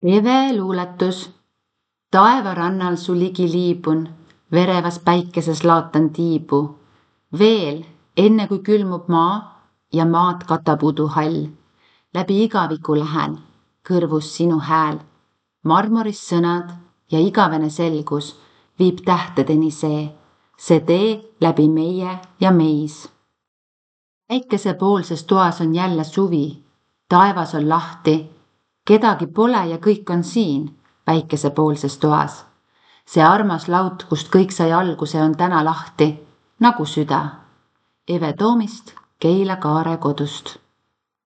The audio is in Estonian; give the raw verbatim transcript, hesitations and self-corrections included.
Eve luuletus. Taevarannal su ligi liibun, verevas päikeses laatan tiibu. Veel, enne kui külmub maa ja maad katab udu hall. Läbi igaviku lähen, kõrvus sinu hääl. Marmoris sõnad ja igavene selgus viib tähtedeni see. See tee läbi meie ja meis. Päikesepoolses toas on jälle suvi. Taevas on lahti. Kedagi pole ja kõik on siin, päikesepoolses toas. See armas laut, kust kõik sai alguse, on täna lahti, nagu süda. Eve Toomist, Keila Kaare kodust.